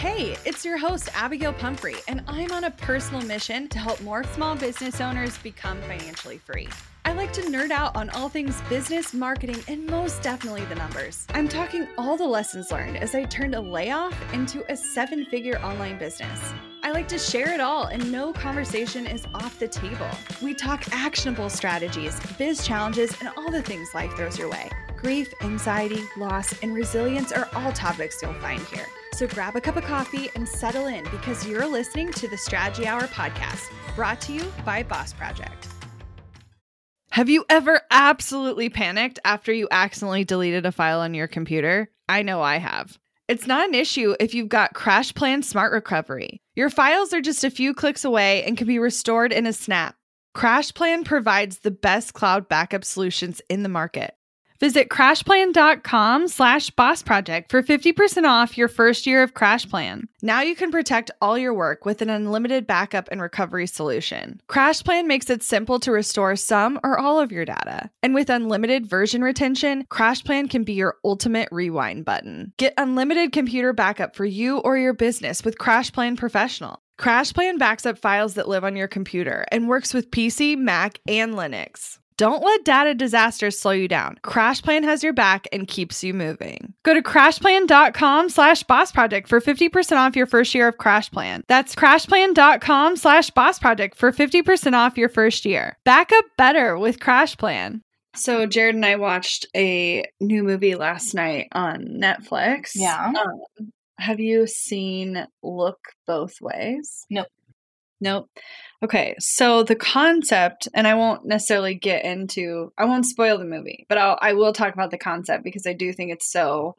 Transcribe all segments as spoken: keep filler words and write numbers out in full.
Hey, it's your host, Abigail Pumphrey, and I'm on a personal mission to help more small business owners become financially free. I like to nerd out on all things business, marketing, and most definitely the numbers. I'm talking all the lessons learned as I turned a layoff into a seven-figure online business. I like to share it all, and no conversation is off the table. We talk actionable strategies, biz challenges, and all the things life throws your way. Grief, anxiety, loss, and resilience are all topics you'll find here. So grab a cup of coffee and settle in because you're listening to the Strategy Hour podcast, brought to you by Boss Project. Have you ever absolutely panicked after you accidentally deleted a file on your computer? I know I have. It's not an issue if you've got CrashPlan Smart Recovery. Your files are just a few clicks away and can be restored in a snap. CrashPlan provides the best cloud backup solutions in the market. Visit crashplan.com slash boss project for fifty percent off your first year of CrashPlan. Now you can protect all your work with an unlimited backup and recovery solution. CrashPlan makes it simple to restore some or all of your data. And with unlimited version retention, CrashPlan can be your ultimate rewind button. Get unlimited computer backup for you or your business with CrashPlan Professional. CrashPlan backs up files that live on your computer and works with P C, Mac, and Linux. Don't let data disasters slow you down. CrashPlan has your back and keeps you moving. Go to crashplan.com slash boss project for fifty percent off your first year of CrashPlan. That's crashplan.com slash boss project for fifty percent off your first year. Back up better with CrashPlan. So Jared and I watched a new movie last night on Netflix. Yeah. Um, have you seen Look Both Ways? Nope. Nope. Okay, so the concept, and I won't necessarily get into, I won't spoil the movie, but I'll, I will talk about the concept because I do think it's so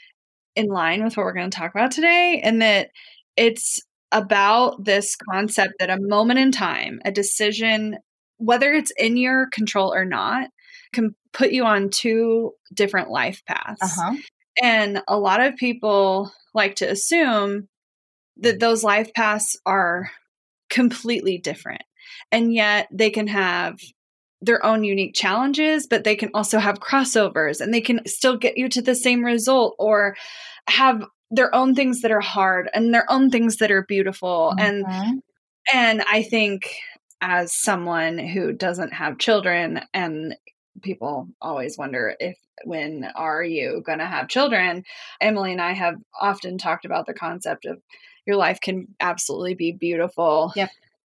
in line with what we're going to talk about today, and that it's about this concept that a moment in time, a decision, whether it's in your control or not, can put you on two different life paths. Uh-huh. And a lot of people like to assume that those life paths are completely different. And yet they can have their own unique challenges, but they can also have crossovers and they can still get you to the same result or have their own things that are hard and their own things that are beautiful. Mm-hmm. And, and I think as someone who doesn't have children, and people always wonder if, when are you going to have children? Emily and I have often talked about the concept of your life can absolutely be beautiful yep.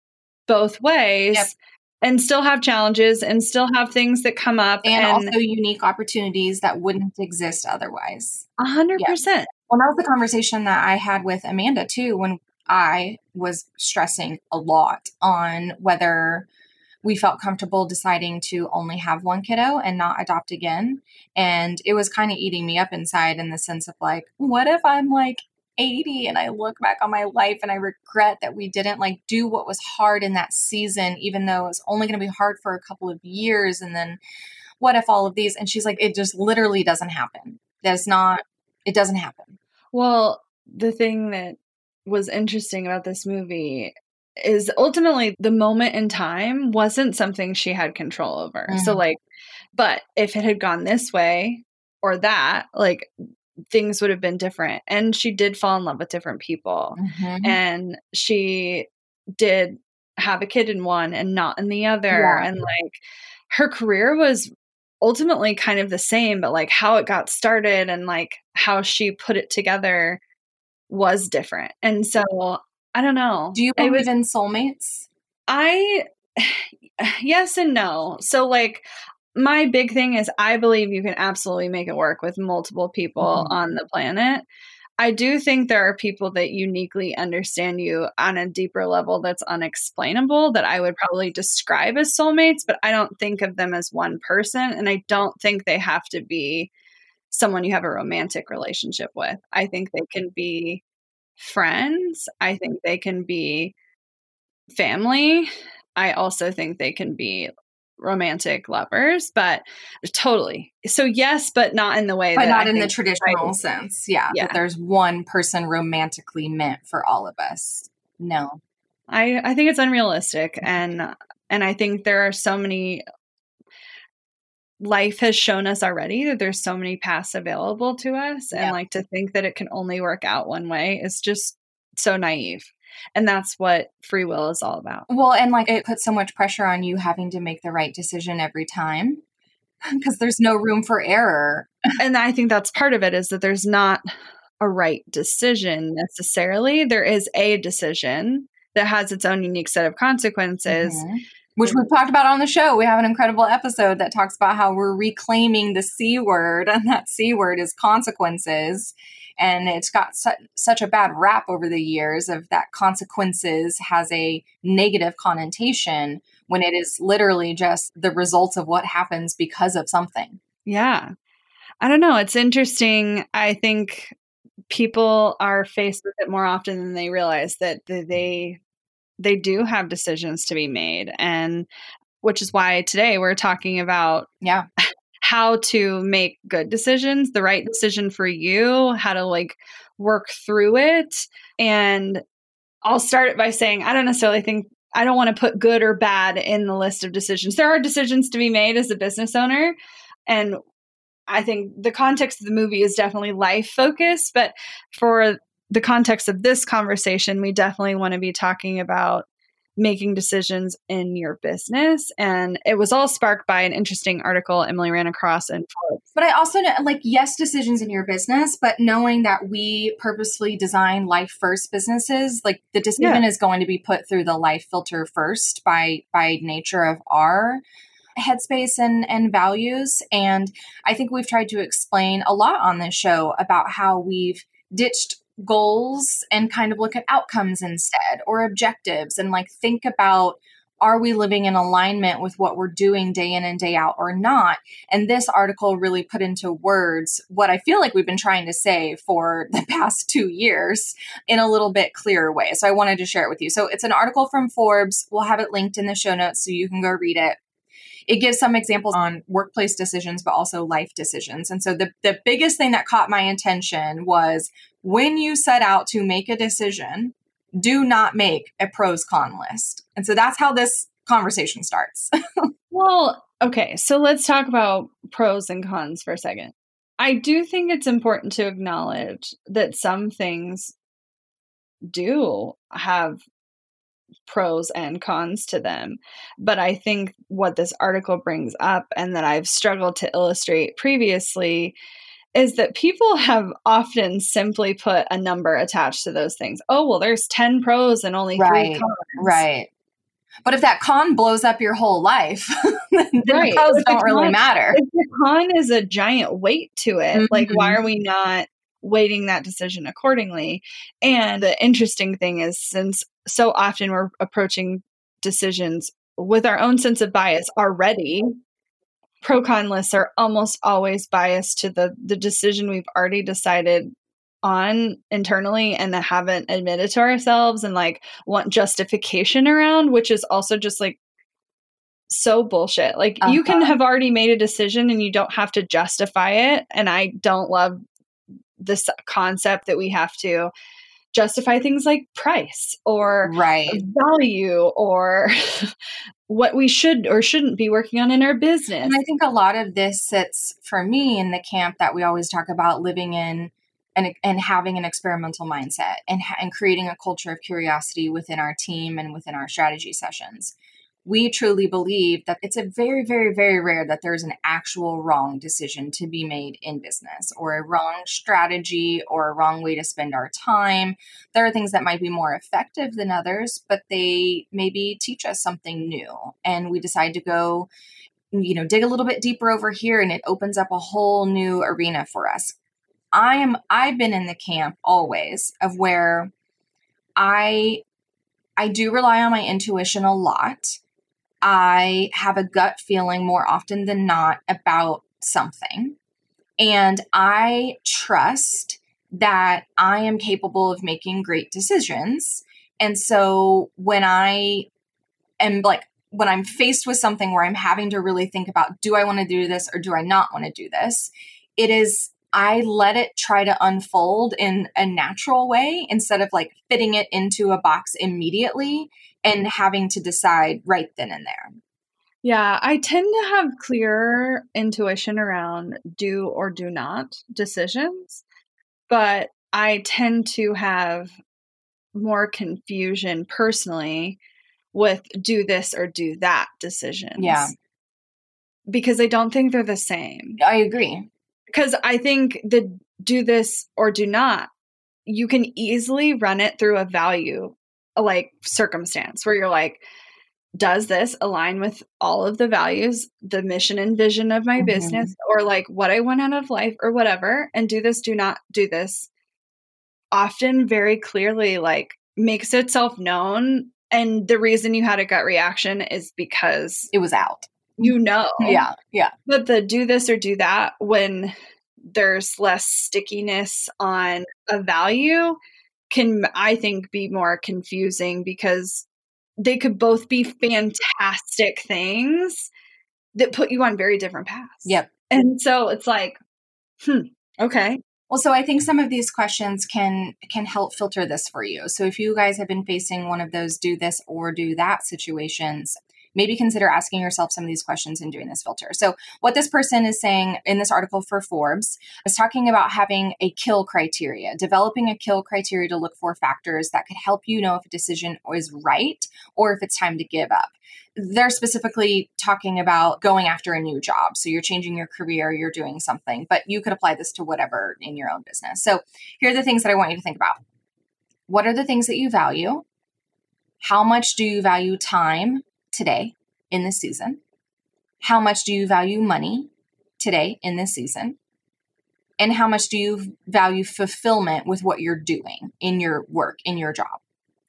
both ways yep. and still have challenges and still have things that come up. And, and also unique opportunities that wouldn't exist otherwise. A hundred percent. Well, that was the conversation that I had with Amanda too, when I was stressing a lot on whether we felt comfortable deciding to only have one kiddo and not adopt again. And it was kind of eating me up inside in the sense of like, what if I'm like eighty and I look back on my life and I regret that we didn't like do what was hard in that season, even though it was only going to be hard for a couple of years. And then what if all of these? And she's like, it just literally doesn't happen. That's not, it doesn't happen. Well, the thing that was interesting about this movie is ultimately the moment in time wasn't something she had control over. Mm-hmm. So like, but if it had gone this way or that, like, things would have been different. And she did fall in love with different people. Mm-hmm. And she did have a kid in one and not in the other. Yeah. And like her career was ultimately kind of the same, but like how it got started and like how she put it together was different. And so I don't know. Do you believe was, in soulmates? I, yes and no. So like, my big thing is I believe you can absolutely make it work with multiple people mm-hmm. on the planet. I do think there are people that uniquely understand you on a deeper level that's unexplainable that I would probably describe as soulmates, but I don't think of them as one person. And I don't think they have to be someone you have a romantic relationship with. I think they can be friends. I think they can be family. I also think they can be romantic lovers, but totally. So yes, but not in the way but that not I in think the traditional sense. Yeah, yeah. That there's one person romantically meant for all of us. No. I, I think it's unrealistic. And, and I think there are so many life has shown us already that there's so many paths available to us. And Yeah. like to think that it can only work out one way is just so naive. And that's what free will is all about. Well, and like it puts so much pressure on you having to make the right decision every time because there's no room for error. And I think that's part of it, is that there's not a right decision necessarily. There is a decision that has its own unique set of consequences. Mm-hmm. Which we've talked about on the show. We have an incredible episode that talks about how we're reclaiming the C word, and that C word is consequences. And it's got su- such a bad rap over the years of that consequences has a negative connotation when it is literally just the results of what happens because of something. Yeah. I don't know. It's interesting. I think people are faced with it more often than they realize, that they they do have decisions to be made. And which is why today we're talking about Yeah. how to make good decisions, the right decision for you, how to like work through it. And I'll start it by saying, I don't necessarily think, I don't want to put good or bad in the list of decisions. There are decisions to be made as a business owner. And I think the context of the movie is definitely life focused, but for the context of this conversation, we definitely want to be talking about making decisions in your business. And it was all sparked by an interesting article Emily ran across in Forbes. But I also know, like, yes, decisions in your business, but knowing that we purposefully design life first businesses, like the decision Yeah. is going to be put through the life filter first by by nature of our headspace and and values. And I think we've tried to explain a lot on this show about how we've ditched goals and kind of look at outcomes instead, or objectives, and like think about, are we living in alignment with what we're doing day in and day out or not? And this article really put into words what I feel like we've been trying to say for the past two years in a little bit clearer way. So I wanted to share it with you. So it's an article from Forbes. We'll have it linked in the show notes so you can go read it. It gives some examples on workplace decisions, but also life decisions. And so the, the biggest thing that caught my attention was, when you set out to make a decision, do not make a pros con list. And so that's how this conversation starts. Well, okay, so let's talk about pros and cons for a second. I do think it's important to acknowledge that some things do have pros and cons to them. But I think what this article brings up, and that I've struggled to illustrate previously, is that people have often simply put a number attached to those things. Oh, well, there's ten pros and only Right, three cons. right. But if that con blows up your whole life, then Right. the pros If the don't really con- matter. If the con is a giant weight to it, like, why Mhm. are we not weighting that decision accordingly? And the interesting thing is, since so often we're approaching decisions with our own sense of bias already, pro con lists are almost always biased to the the decision we've already decided on internally and that haven't admitted to ourselves and like want justification around, which is also just like so bullshit. Like, you can Uh-huh. have already made a decision and you don't have to justify it. And I don't love this concept that we have to justify things like price or Right. value or what we should or shouldn't be working on in our business. And I think a lot of this sits for me in the camp that we always talk about living in and, and having an experimental mindset and, and creating a culture of curiosity within our team and within our strategy sessions. We truly believe that it's a very, very, very rare that there's an actual wrong decision to be made in business, or a wrong strategy, or a wrong way to spend our time. There are things that might be more effective than others, but they maybe teach us something new. And we decide to go, you know, dig a little bit deeper over here, and it opens up a whole new arena for us. I am, I've been in the camp always of where I, I do rely on my intuition a lot. I have a gut feeling more often than not about something. And I trust that I am capable of making great decisions. And so when I am like, when I'm faced with something where I'm having to really think about, do I want to do this or do I not want to do this? It is, I let it try to unfold in a natural way instead of like fitting it into a box immediately and having to decide right then and there. Yeah, I tend to have clearer intuition around do or do not decisions, but I tend to have more confusion personally with do this or do that decisions. Yeah. Because I don't think they're the same. I agree. Because I think the do this or do not, you can easily run it through a value like circumstance where you're like, does this align with all of the values, the mission and vision of my mm-hmm. business, or like what I want out of life or whatever? And do this, do not do this. Often very clearly like makes itself known. And the reason you had a gut reaction is because it was out. You know. Yeah. Yeah. But the do this or do that when there's less stickiness on a value can, I think, be more confusing because they could both be fantastic things that put you on very different paths. Yep. And so it's like, hmm, okay. Well, so I think some of these questions can can help filter this for you. So if you guys have been facing one of those do this or do that situations, maybe consider asking yourself some of these questions and doing this filter. So what this person is saying in this article for Forbes is talking about having a kill criteria, developing a kill criteria to look for factors that could help you know if a decision is right or if it's time to give up. They're specifically talking about going after a new job. So you're changing your career, you're doing something, but you could apply this to whatever in your own business. So here are the things that I want you to think about. What are the things that you value? How much do you value time today in this season? How much do you value money today in this season? And how much do you value fulfillment with what you're doing in your work, in your job?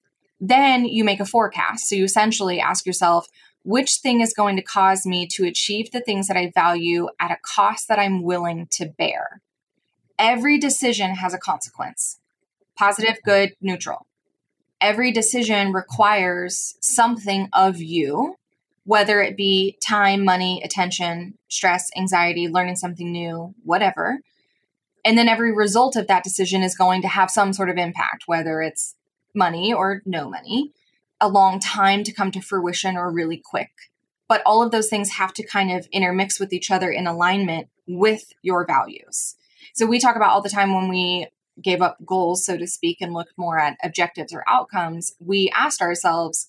Then you make a forecast. So you essentially ask yourself, which thing is going to cause me to achieve the things that I value at a cost that I'm willing to bear? Every decision has a consequence. Positive, good, neutral. Every decision requires something of you, whether it be time, money, attention, stress, anxiety, learning something new, whatever. And then every result of that decision is going to have some sort of impact, whether it's money or no money, a long time to come to fruition or really quick. But all of those things have to kind of intermix with each other in alignment with your values. So we talk about all the time when we gave up goals, so to speak, and looked more at objectives or outcomes, we asked ourselves,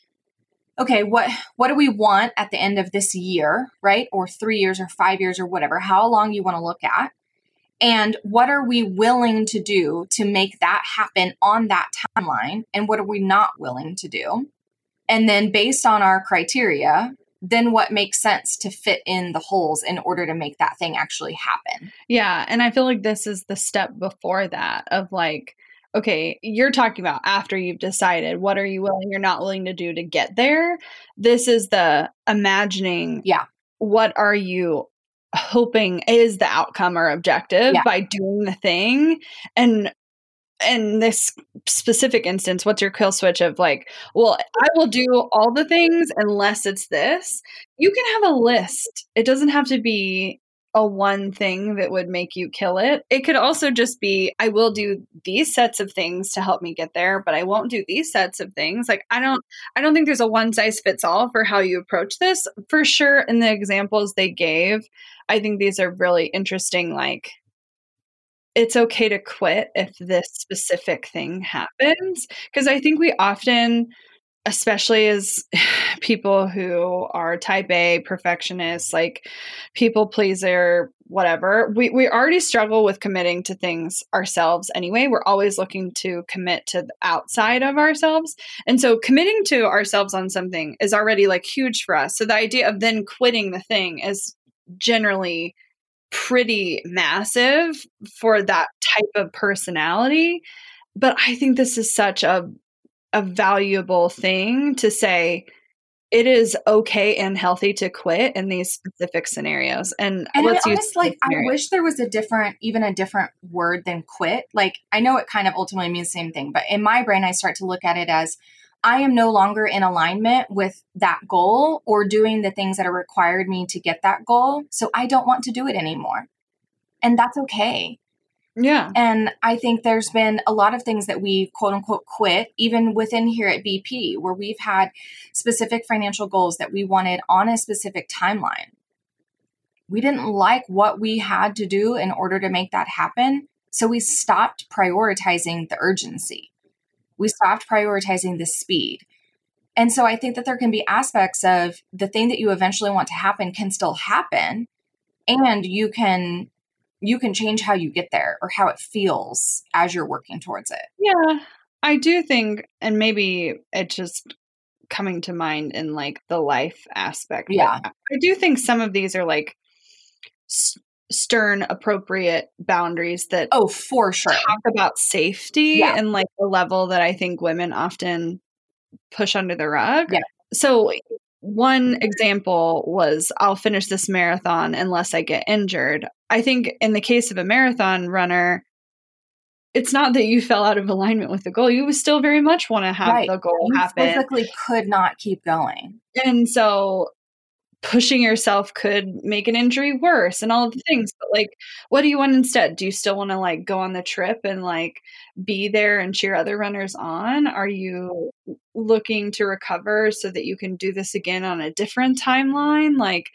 okay, what, what do we want at the end of this year, right? Or three years or five years or whatever, how long you want to look at. And what are we willing to do to make that happen on that timeline? And what are we not willing to do? And then based on our criteria, then what makes sense to fit in the holes in order to make that thing actually happen? Yeah. And I feel like this is the step before that of like, okay, you're talking about after you've decided what are you willing, you're not willing to do to get there. This is the imagining. Yeah. What are you hoping is the outcome or objective yeah. by doing the thing? And in this specific instance, what's your kill switch of like, well, I will do all the things unless it's this. You can have a list. It doesn't have to be a one thing that would make you kill it. It could also just be, I will do these sets of things to help me get there, but I won't do these sets of things. Like, I don't, I don't think there's a one size fits all for how you approach this. For sure, in the examples they gave, I think these are really interesting. Like, it's okay to quit if this specific thing happens. Because I think we often, especially as people who are type A, perfectionists, like people pleaser, whatever, we, we already struggle with committing to things ourselves anyway. We're always looking to commit to the outside of ourselves. And so committing to ourselves on something is already like huge for us. So the idea of then quitting the thing is generally pretty massive for that type of personality. But I think this is such a a valuable thing to say. It is okay and healthy to quit in these specific scenarios. And, and let's I use honest, like, I wish there was a different, even a different word than quit. Like, I know it kind of ultimately means the same thing, but in my brain, I start to look at it as I am no longer in alignment with that goal or doing the things that are required me to get that goal. So I don't want to do it anymore. And that's okay. Yeah. And I think there's been a lot of things that we quote unquote quit, even within here at B P, where we've had specific financial goals that we wanted on a specific timeline. We didn't like what we had to do in order to make that happen. So we stopped prioritizing the urgency. We stopped prioritizing the speed. And so I think that there can be aspects of the thing that you eventually want to happen can still happen. And you can you can change how you get there or how it feels as you're working towards it. Yeah, I do think, and maybe it's just coming to mind in like the life aspect. Yeah. I do think some of these are like s- stern, appropriate boundaries that Oh, for sure. talk about safety Yeah. and like the level that I think women often push under the rug. Yeah. So one example was, I'll finish this marathon unless I get injured. I think in the case of a marathon runner, it's not that you fell out of alignment with the goal. You still very much want to have Right. the goal You happen. physically could not keep going. And so pushing yourself could make an injury worse and all of the things. But like, what do you want instead? Do you still want to like go on the trip and like be there and cheer other runners on? Are you looking to recover so that you can do this again on a different timeline? Like,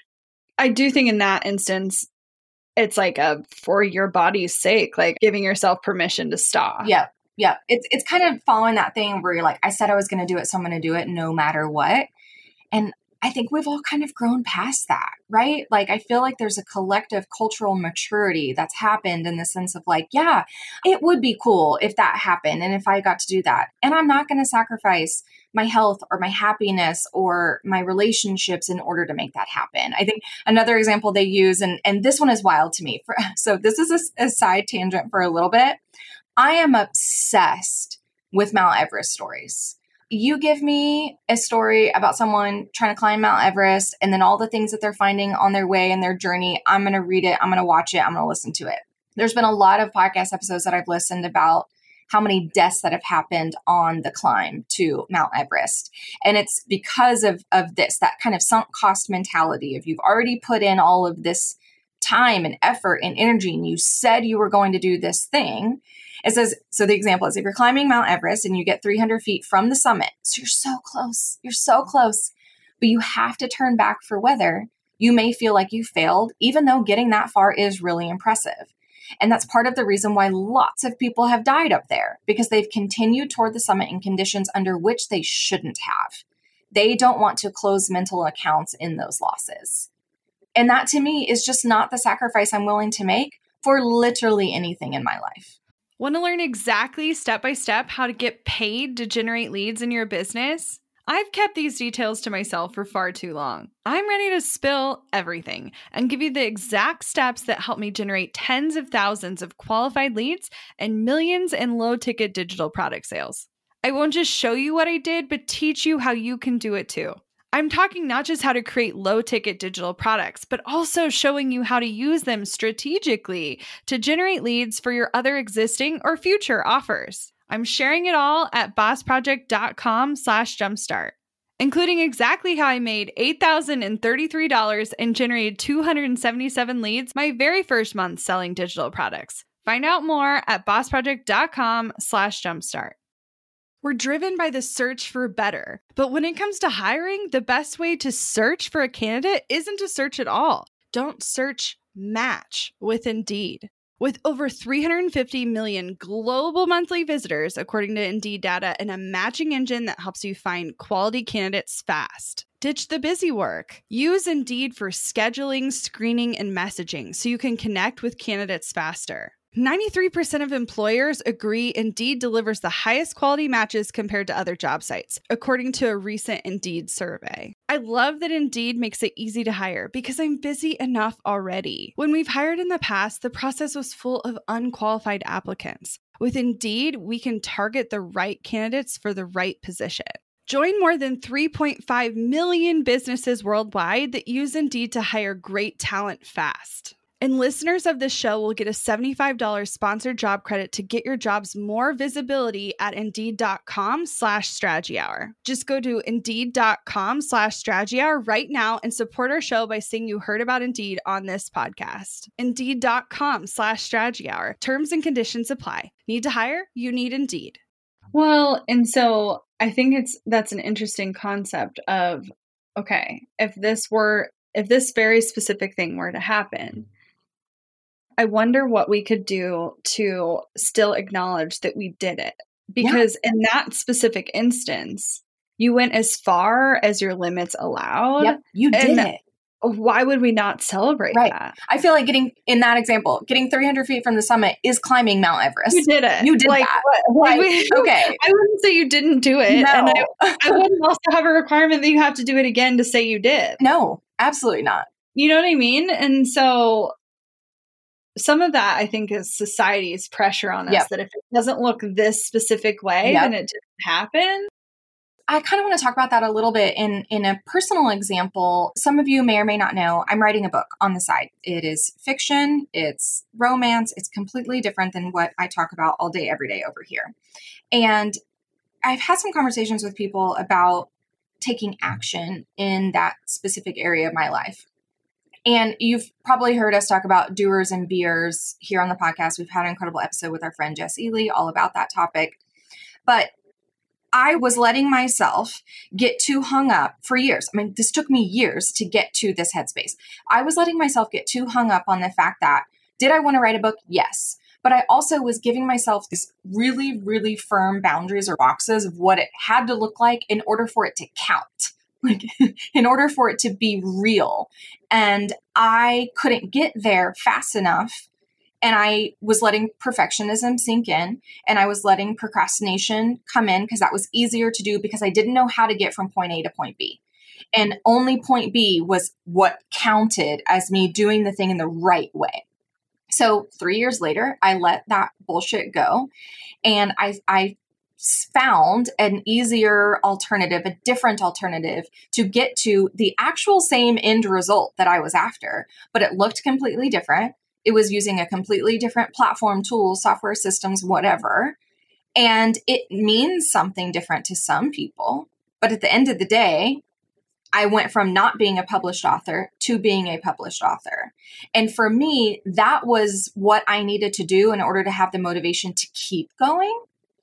I do think in that instance, it's like a for your body's sake, like giving yourself permission to stop. Yeah. Yeah. It's it's kind of following that thing where you're like, I said I was going to do it, so I'm going to do it no matter what. And I think we've all kind of grown past that, right? Like, I feel like there's a collective cultural maturity that's happened in the sense of like, yeah, it would be cool if that happened and if I got to do that. And I'm not going to sacrifice my health or my happiness or my relationships in order to make that happen. I think another example they use, and, and this one is wild to me. For, so this is a, a side tangent for a little bit. I am obsessed with Mount Everest stories. You give me a story about someone trying to climb Mount Everest and then all the things that they're finding on their way and their journey. I'm going to read it. I'm going to watch it. I'm going to listen to it. There's been a lot of podcast episodes that I've listened about how many deaths that have happened on the climb to Mount Everest. And it's because of, of this, that kind of sunk cost mentality. If you've already put in all of this time and effort and energy and you said you were going to do this thing, it says, so the example is if you're climbing Mount Everest and you get three hundred feet from the summit, so you're so close, you're so close, but you have to turn back for weather, you may feel like you failed, even though getting that far is really impressive. And that's part of the reason why lots of people have died up there, because they've continued toward the summit in conditions under which they shouldn't have. They don't want to close mental accounts in those losses. And that to me is just not the sacrifice I'm willing to make for literally anything in my life. Want to learn exactly step by step how to get paid to generate leads in your business? I've kept these details to myself for far too long. I'm ready to spill everything and give you the exact steps that help me generate tens of thousands of qualified leads and millions in low-ticket digital product sales. I won't just show you what I did, but teach you how you can do it too. I'm talking not just how to create low-ticket digital products, but also showing you how to use them strategically to generate leads for your other existing or future offers. I'm sharing it all at bossproject.com slash jumpstart, including exactly how I made eight thousand thirty-three dollars and generated two hundred seventy-seven leads my very first month selling digital products. Find out more at bossproject.com slash jumpstart. We're driven by the search for better. But when it comes to hiring, the best way to search for a candidate isn't to search at all. Don't search, match with Indeed. With over three hundred fifty million global monthly visitors, according to Indeed data, and a matching engine that helps you find quality candidates fast. Ditch the busy work. Use Indeed for scheduling, screening, and messaging so you can connect with candidates faster. ninety-three percent of employers agree Indeed delivers the highest quality matches compared to other job sites, according to a recent Indeed survey. I love that Indeed makes it easy to hire because I'm busy enough already. When we've hired in the past, the process was full of unqualified applicants. With Indeed, we can target the right candidates for the right position. Join more than three point five million businesses worldwide that use Indeed to hire great talent fast. And listeners of this show will get a seventy-five dollars sponsored job credit to get your jobs more visibility at indeed.com slash strategy hour. Just go to indeed.com slash strategy hour right now and support our show by saying you heard about Indeed on this podcast. Indeed.com slash strategy hour. Terms and conditions apply. Need to hire? You need Indeed. Well, and so I think it's that's an interesting concept of, okay, if this were, if this very specific thing were to happen, I wonder what we could do to still acknowledge that we did it. Because yeah. in that specific instance, you went as far as your limits allowed. Yep, you did it. Why would we not celebrate right. that? I feel like getting, in that example, getting three hundred feet from the summit is climbing Mount Everest. You did it. You did like, that. What, like, we, okay. I wouldn't say you didn't do it. No. And I, I wouldn't also have a requirement that you have to do it again to say you did. No, absolutely not. You know what I mean? And so some of that, I think, is society's pressure on us yep. that if it doesn't look this specific way, yep. then it didn't happen. I kind of want to talk about that a little bit in, in a personal example. Some of you may or may not know, I'm writing a book on the side. It is fiction, it's romance, it's completely different than what I talk about all day, every day over here. And I've had some conversations with people about taking action in that specific area of my life. And you've probably heard us talk about doers and beers here on the podcast. We've had an incredible episode with our friend Jess Ely all about that topic. But I was letting myself get too hung up for years. I mean, this took me years to get to this headspace. I was letting myself get too hung up on the fact that, did I want to write a book? Yes. But I also was giving myself these really, really firm boundaries or boxes of what it had to look like in order for it to count. Like in order for it to be real. And I couldn't get there fast enough. And I was letting perfectionism sink in, and I was letting procrastination come in because that was easier to do because I didn't know how to get from point A to point B. And only point B was what counted as me doing the thing in the right way. So three years later, I let that bullshit go. And I, I found an easier alternative, a different alternative to get to the actual same end result that I was after, but it looked completely different. It was using a completely different platform, tools, software systems, whatever. And it means something different to some people. But at the end of the day, I went from not being a published author to being a published author. And for me, that was what I needed to do in order to have the motivation to keep going.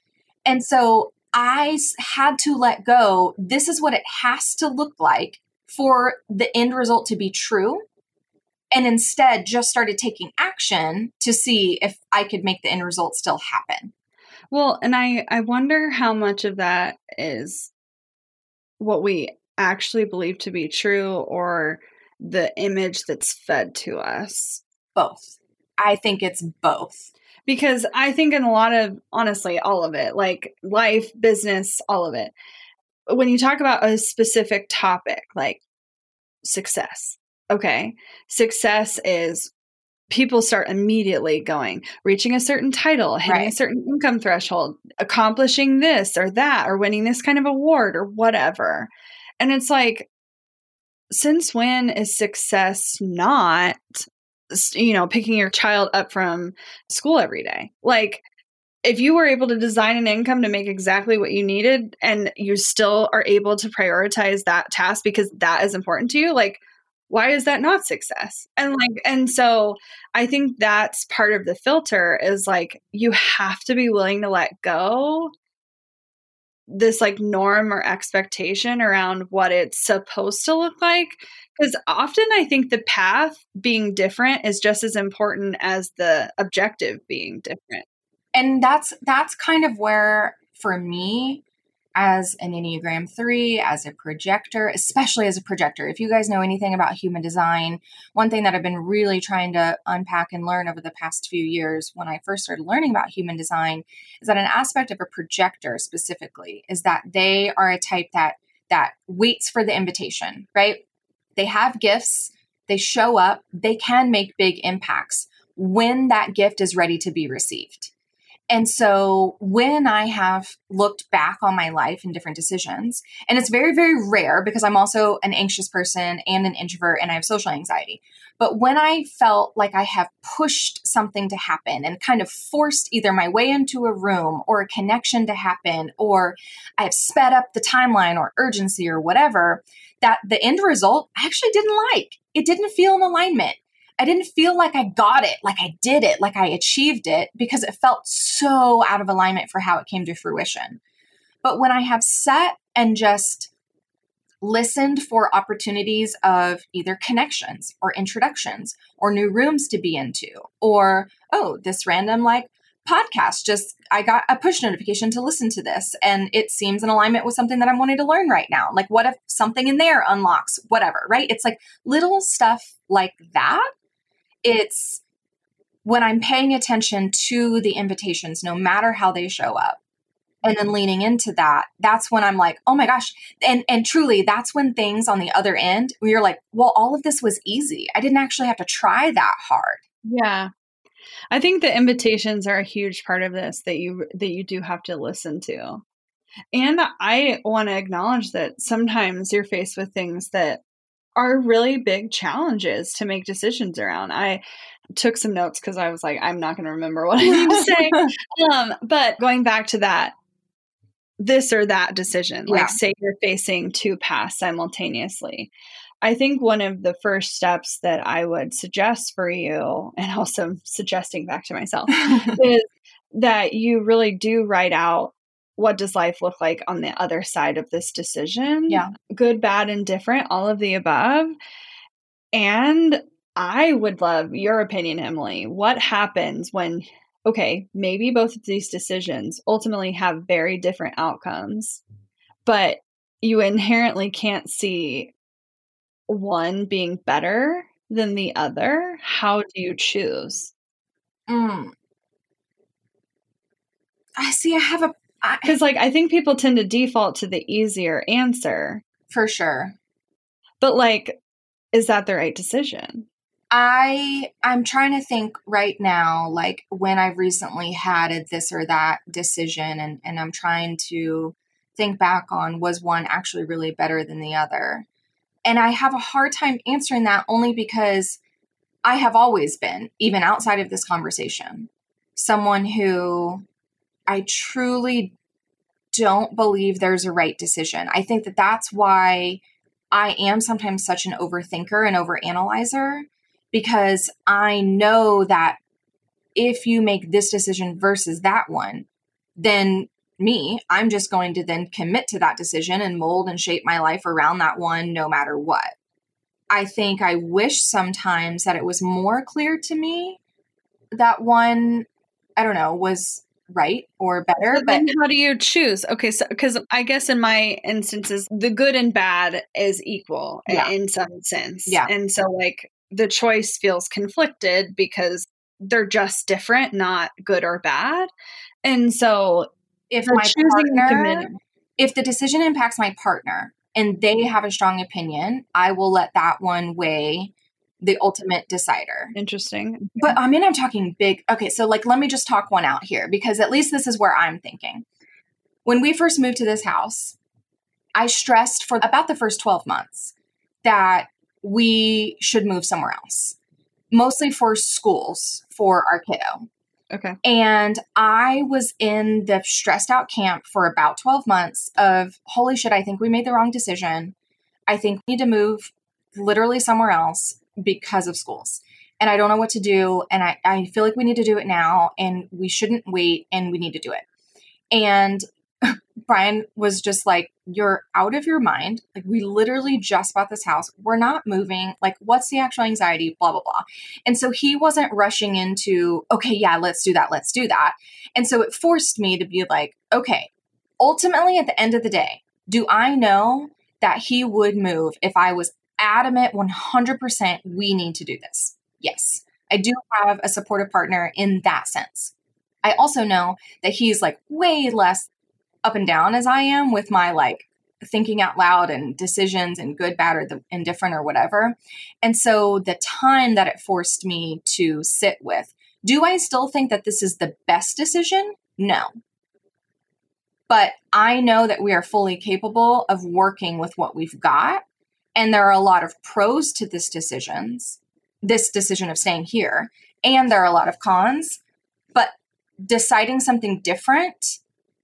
And so I had to let go. This is what it has to look like for the end result to be true. And instead just started taking action to see if I could make the end result still happen. Well, and I, I wonder how much of that is what we actually believe to be true or the image that's fed to us. Both. I think it's both. Because I think in a lot of, honestly, all of it, like life, business, all of it, when you talk about a specific topic, like success, okay, success is people start immediately going, reaching a certain title, hitting right. a certain income threshold, accomplishing this or that, or winning this kind of award or whatever. And it's like, since when is success not, you know, picking your child up from school every day? Like, if you were able to design an income to make exactly what you needed and you still are able to prioritize that task because that is important to you, like, why is that not success? And like, and so I think that's part of the filter is like, you have to be willing to let go this like norm or expectation around what it's supposed to look like. Because often I think the path being different is just as important as the objective being different. And that's, that's kind of where, for me, as an Enneagram three, as a projector, especially as a projector, if you guys know anything about human design, one thing that I've been really trying to unpack and learn over the past few years when I first started learning about human design is that an aspect of a projector specifically is that they are a type that that waits for the invitation, right? They have gifts, they show up, they can make big impacts when that gift is ready to be received. And so when I have looked back on my life and different decisions, and it's very, very rare because I'm also an anxious person and an introvert and I have social anxiety. But when I felt like I have pushed something to happen and kind of forced either my way into a room or a connection to happen, or I have sped up the timeline or urgency or whatever, that the end result I actually didn't like. It didn't feel in alignment. I didn't feel like I got it, like I did it, like I achieved it, because it felt so out of alignment for how it came to fruition. But when I have sat and just listened for opportunities of either connections or introductions or new rooms to be into, or, oh, this random like podcast, just I got a push notification to listen to this and it seems in alignment with something that I'm wanting to learn right now. Like, what if something in there unlocks whatever, right? It's like little stuff like that. It's when I'm paying attention to the invitations, no matter how they show up, and then leaning into that, that's when I'm like, oh my gosh. And and truly, that's when things on the other end, where you're like, well, all of this was easy. I didn't actually have to try that hard. Yeah. I think the invitations are a huge part of this that you that you do have to listen to. And I want to acknowledge that sometimes you're faced with things that are really big challenges to make decisions around. I took some notes because I was like, I'm not going to remember what I need to say. um, but going back to that, this or that decision, like Yeah. say you're facing two paths simultaneously. I think one of the first steps that I would suggest for you, and also suggesting back to myself, is that you really do write out, what does life look like on the other side of this decision? Yeah. Good, bad, and different, all of the above. And I would love your opinion, Emily. What happens when, okay, maybe both of these decisions ultimately have very different outcomes, but you inherently can't see one being better than the other? How do you choose? Mm. I see. I have a Because, like, I think people tend to default to the easier answer. For sure. But, like, is that the right decision? I, I'm trying to think right now, like when I've recently had a this or that decision, and, and I'm trying to think back on, was one actually really better than the other? And I have a hard time answering that, only because I have always been, even outside of this conversation, someone who I truly don't believe there's a right decision. I think that that's why I am sometimes such an overthinker and overanalyzer, because I know that if you make this decision versus that one, then me, I'm just going to then commit to that decision and mold and shape my life around that one no matter what. I think I wish sometimes that it was more clear to me that one, I don't know, was right or better. But But then how do you choose? Okay, so because I guess in my instances, the good and bad is equal Yeah. in some sense. Yeah. And so, like, the choice feels conflicted because they're just different, not good or bad. And so if for my choosing a partner, commitment- if the decision impacts my partner and they have a strong opinion, I will let that one weigh the ultimate decider. Interesting. But I mean, I'm talking big. Okay, so like, let me just talk one out here, because at least this is where I'm thinking. When we first moved to this house, I stressed for about the first twelve months that we should move somewhere else, mostly for schools for our kiddo. Okay. And I was in the stressed out camp for about twelve months of, holy shit, I think we made the wrong decision. I think we need to move literally somewhere else because of schools. And I don't know what to do. And I, I feel like we need to do it now, and we shouldn't wait, and we need to do it. And Brian was just like, you're out of your mind. Like, we literally just bought this house. We're not moving. Like, what's the actual anxiety? Blah, blah, blah. And so he wasn't rushing into, okay, yeah, let's do that. Let's do that. And so it forced me to be like, okay, ultimately at the end of the day, do I know that he would move if I was adamant one hundred percent we need to do this? Yes, I do have a supportive partner in that sense. I also know that he's like way less up and down as I am with my like thinking out loud and decisions and good, bad, or the indifferent or whatever. And so the time that it forced me to sit with Do I still think that this is the best decision? No. But I know that we are fully capable of working with what we've got. And there are a lot of pros to this decisions, this decision of staying here. And there are a lot of cons. But deciding something different,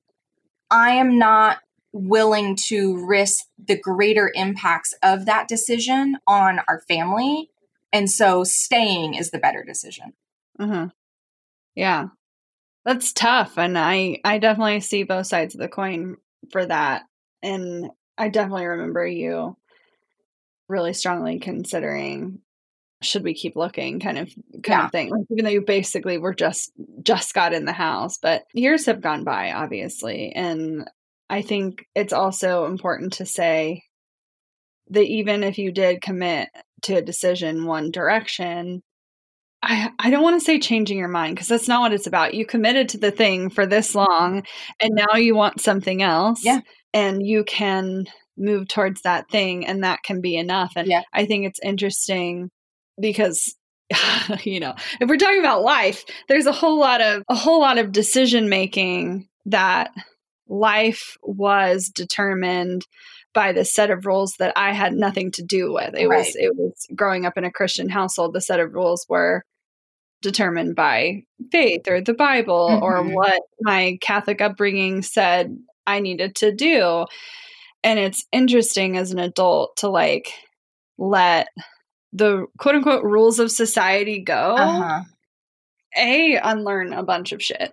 I am not willing to risk the greater impacts of that decision on our family. And so staying is the better decision. Uh-huh. Yeah. That's tough. And I, I definitely see both sides of the coin for that. And I definitely remember you really strongly considering, should we keep looking kind of kind Yeah. of thing. Like, even though you basically were just just got in the house. But years have gone by, obviously. And I think it's also important to say that even if you did commit to a decision one direction, I, I don't want to say changing your mind, because that's not what it's about. You committed to the thing for this long and now you want something else. Yeah. And you can move towards that thing, and that can be enough. And Yeah. I think it's interesting because, you know, if we're talking about life, there's a whole lot of a whole lot of decision making that life was determined by the set of rules that I had nothing to do with. It Right. was it was growing up in a Christian household. The set of rules were determined by faith or the Bible Mhm. or what my Catholic upbringing said I needed to do. And it's interesting as an adult to like let the quote unquote rules of society go. Uh-huh. A, unlearn a bunch of shit.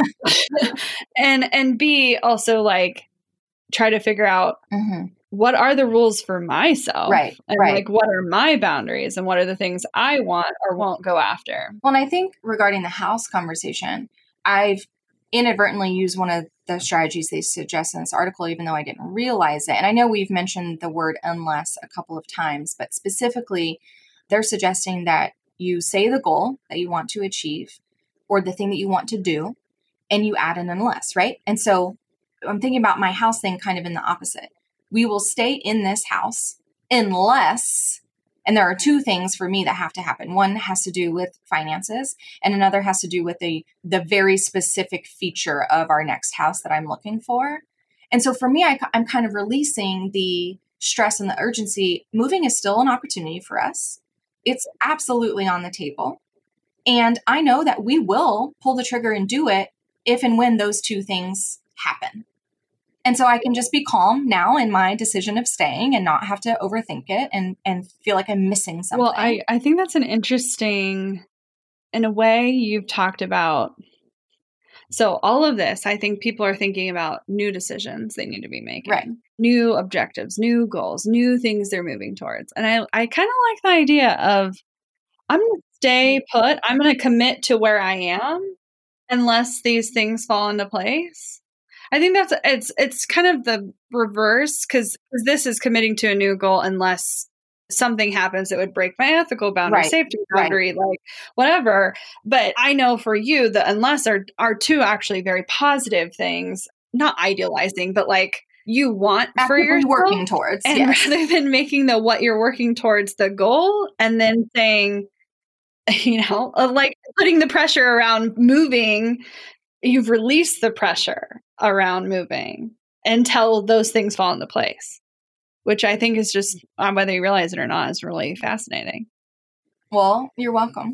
and and B, also like try to figure out Mm-hmm. what are the rules for myself. Right, And right. like what are my boundaries and what are the things I want or won't go after. Well, and I think regarding the house conversation, I've inadvertently used one of the strategies they suggest in this article, even though I didn't realize it. And I know we've mentioned the word unless a couple of times, but specifically, they're suggesting that you say the goal that you want to achieve or the thing that you want to do, and you add an unless, right? And so I'm thinking about my house thing kind of in the opposite. We will stay in this house unless, and there are two things for me that have to happen. One has to do with finances, and another has to do with the the very specific feature of our next house that I'm looking for. And so for me, I, I'm kind of releasing the stress and the urgency. Moving is still an opportunity for us. It's absolutely on the table. And I know that we will pull the trigger and do it if and when those two things happen. And so I can just be calm now in my decision of staying and not have to overthink it and, and feel like I'm missing something. Well, I, I think that's an interesting, in a way, you've talked about. So all of this, I think people are thinking about new decisions they need to be making, Right. new objectives, new goals, new things they're moving towards. And I, I kind of like the idea of, I'm going to stay put. I'm going to commit to where I am unless these things fall into place. I think that's, it's, it's kind of the reverse, because this is committing to a new goal unless something happens that would break my ethical boundary, Right. safety boundary, like whatever. But I know for you, the unless are, are two actually very positive things, not idealizing, but like you want for Actively yourself. working towards. And yes. rather than making the what you're working towards the goal and then saying, you know, like putting the pressure around moving, you've released the pressure around moving until those things fall into place, which I think is just, um, whether you realize it or not, is really fascinating. Well, you're welcome.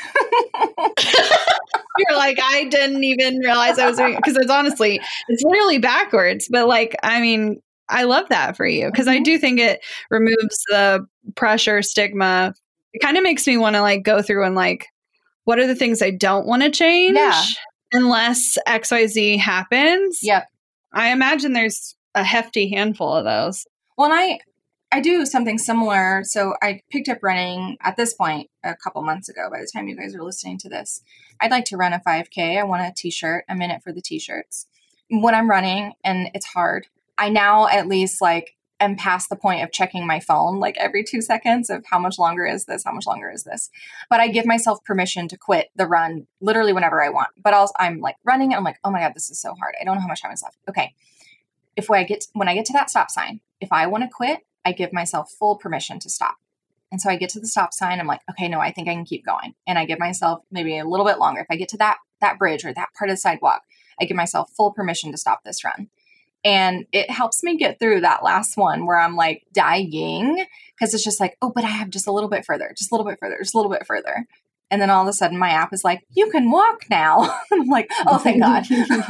You're like, I didn't even realize I was doing it, because it's honestly, it's literally backwards. But like, I mean, I love that for you, because I do think it removes the pressure, stigma. It kind of makes me want to like go through and like, what are the things I don't want to change Yeah. unless X Y Z happens? Yep. I imagine there's a hefty handful of those. Well, and I, I do something similar. So I picked up running at this point a couple months ago. By the time you guys are listening to this, I'd like to run a five K. I want a t-shirt. I'm in it for the t-shirts. When I'm running and it's hard, I now at least like am past the point of checking my phone like every two seconds of how much longer is this? How much longer is this? But I give myself permission to quit the run literally whenever I want. But also I'm like running and I'm like, oh my God, this is so hard. I don't know how much time is left. Okay. If I get when I get to that stop sign, if I want to quit, I give myself full permission to stop. And so I get to the stop sign. I'm like, okay, no, I think I can keep going. And I give myself maybe a little bit longer. If I get to that, that bridge or that part of the sidewalk, I give myself full permission to stop this run. And it helps me get through that last one where I'm like dying because it's just like, oh, but I have just a little bit further, just a little bit further, just a little bit further. And then all of a sudden my app is like, you can walk now. I'm like, oh, thank God.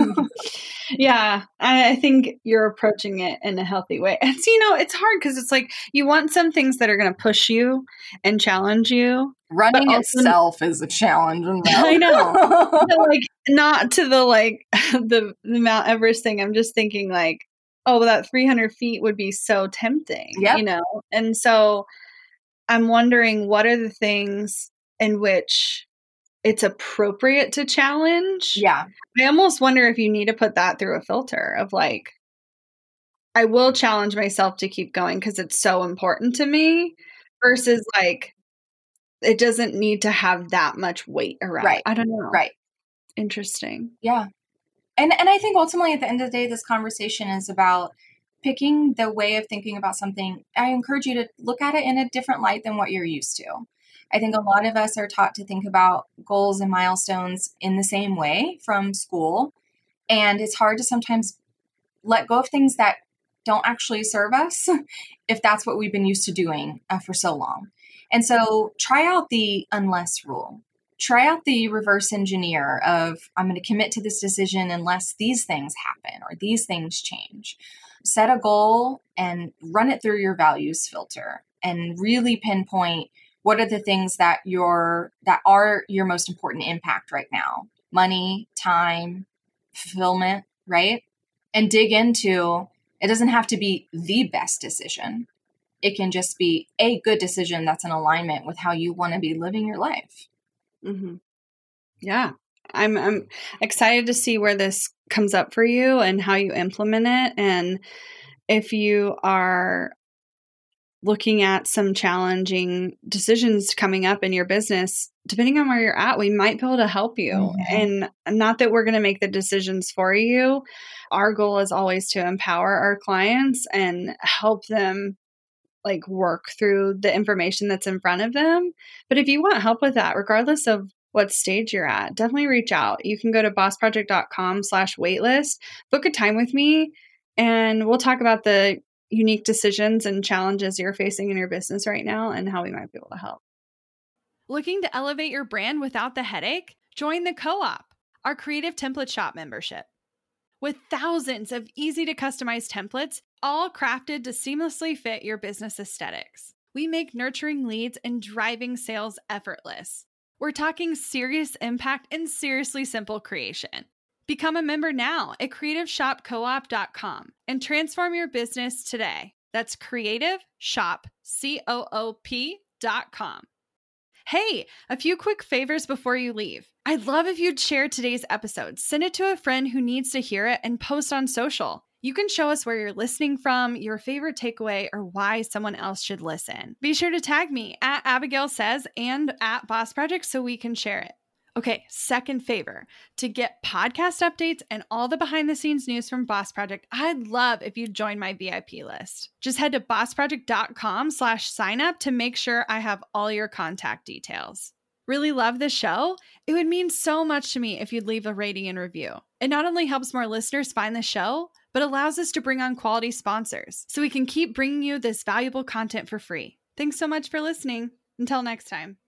Yeah. I think you're approaching it in a healthy way. And so, you know, it's hard because it's like you want some things that are going to push you and challenge you. Running also, itself is a challenge. I know. But like not to the like the, the Mount Everest thing. I'm just thinking like, oh, that three hundred feet would be so tempting, yep. you know? And so I'm wondering what are the things in which it's appropriate to challenge. Yeah. I almost wonder if you need to put that through a filter of like, I will challenge myself to keep going because it's so important to me versus like, it doesn't need to have that much weight around. Right. I don't know. Right. Interesting. Yeah. And and I think ultimately at the end of the day, this conversation is about picking the way of thinking about something. I encourage you to look at it in a different light than what you're used to. I think a lot of us are taught to think about goals and milestones in the same way from school. And it's hard to sometimes let go of things that don't actually serve us if that's what we've been used to doing uh, for so long. And so try out the unless rule. Try out the reverse engineer of I'm going to commit to this decision unless these things happen or these things change. Set a goal and run it through your values filter and really pinpoint what are the things that your that are your most important impact right now? Money, time, fulfillment, right? And dig into, it doesn't have to be the best decision. It can just be a good decision that's in alignment with how you want to be living your life. Mm-hmm. Yeah. I'm I'm excited to see where this comes up for you and how you implement it. And if you are looking at some challenging decisions coming up in your business, depending on where you're at, we might be able to help you. Mm-hmm. And not that we're going to make the decisions for you. Our goal is always to empower our clients and help them like work through the information that's in front of them. But if you want help with that, regardless of what stage you're at, definitely reach out. You can go to bossproject.com slash waitlist, book a time with me, and we'll talk about the unique decisions and challenges you're facing in your business right now and how we might be able to help. Looking to elevate your brand without the headache? Join the Co-op, our creative template shop membership. With thousands of easy to customize templates, all crafted to seamlessly fit your business aesthetics, we make nurturing leads and driving sales effortless. We're talking serious impact and seriously simple creation. Become a member now at creative shop co op dot com and transform your business today. That's creative shop coop dot com. Hey, a few quick favors before you leave. I'd love if you'd share today's episode, send it to a friend who needs to hear it, and post on social. You can show us where you're listening from, your favorite takeaway, or why someone else should listen. Be sure to tag me at Abigail Says and at Boss Project so we can share it. Okay, second favor, to get podcast updates and all the behind the scenes news from Boss Project, I'd love if you'd join my V I P list. Just head to bossproject.com slash sign up to make sure I have all your contact details. Really love the show? It would mean so much to me if you'd leave a rating and review. It not only helps more listeners find the show, but allows us to bring on quality sponsors so we can keep bringing you this valuable content for free. Thanks so much for listening. Until next time.